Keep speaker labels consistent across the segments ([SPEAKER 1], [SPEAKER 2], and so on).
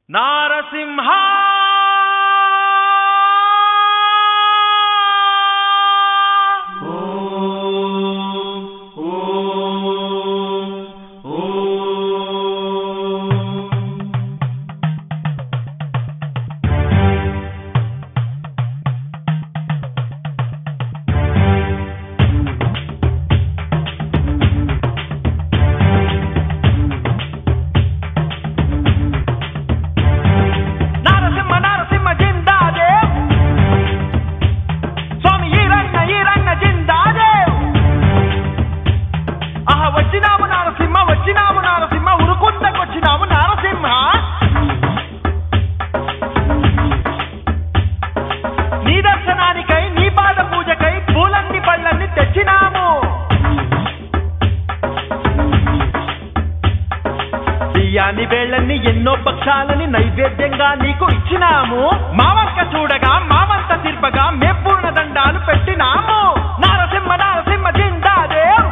[SPEAKER 1] నారసింహ బియ్యాన్ని వేళ్ళని ఎన్నో పక్షాలని నైవేద్యంగా నీకు ఇచ్చినాము. మా వంక చూడగా మా వంత తిర్పగా మే పూర్ణ దండాలు పెట్టినాము. నారసింహ నారసింహ జిందాదేవ్,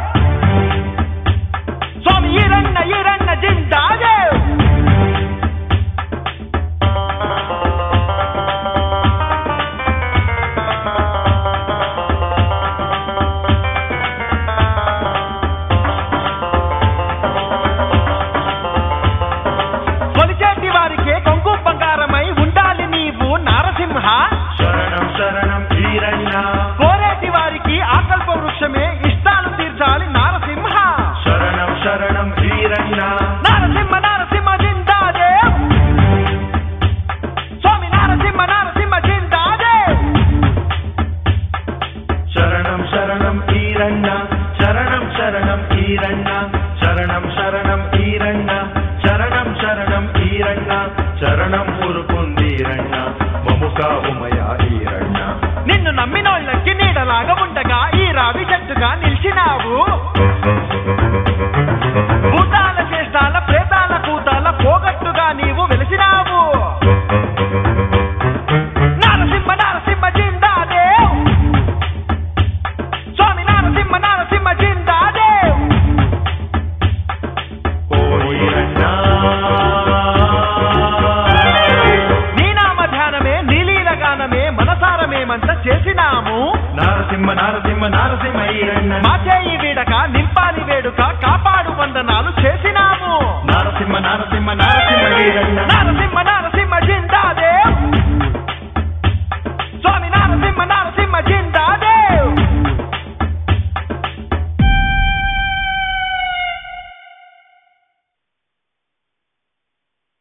[SPEAKER 1] స్వామి ఈరన్న ఈరన్న జిందాదేవ్.
[SPEAKER 2] శరణం శరణం ఈరన్న,
[SPEAKER 1] కోరేటి వారికి ఆకల్ప వృక్షమే ఇష్టాలు తీర్చాలి నారసింహ.
[SPEAKER 2] శరణం శరణం ఈరన్న,
[SPEAKER 1] నారసింహ నారసింహ జిందాదేవ్, స్వామి నారసింహ నారసింహ జిందాదేవ్.
[SPEAKER 2] శరణం శరణం ఈరన్న, శరణం శరణం ఈరన్న, శరణం శరణం ఈరన్న, శరణం శరణం ఈరన్న, శరణం ఊరుకుందీరన్న, మముకావుమయా ఈరన్న.
[SPEAKER 1] నిన్ను నమ్మినోళ్ళకి నీడలాగా ఉండగా ఈ రావి చెట్టుగా నిలిచినావు. భూతాల చేష్టాల ప్రేతాల కూతాల పోగట్టుగా నీవు వెలిసినావు. నారసింహ నారసింహ జిందాదేవ్, స్వామి నారసింహ నారసింహ జిందాదేవ్.
[SPEAKER 2] ఓ ఈరన్న,
[SPEAKER 1] నీ నామ ధ్యానమే నీలీల గానమే మనసారమేమంత చేసినాము.
[SPEAKER 2] నారసింహ నారసింహ నారసింహ ఈరన్న,
[SPEAKER 1] మా చేయి వీడక నింపాలి వేడుక కాపాడు వందనాలు చేసినాము.
[SPEAKER 2] నారసింహ నారసింహ నారసింహ ఈరన్న.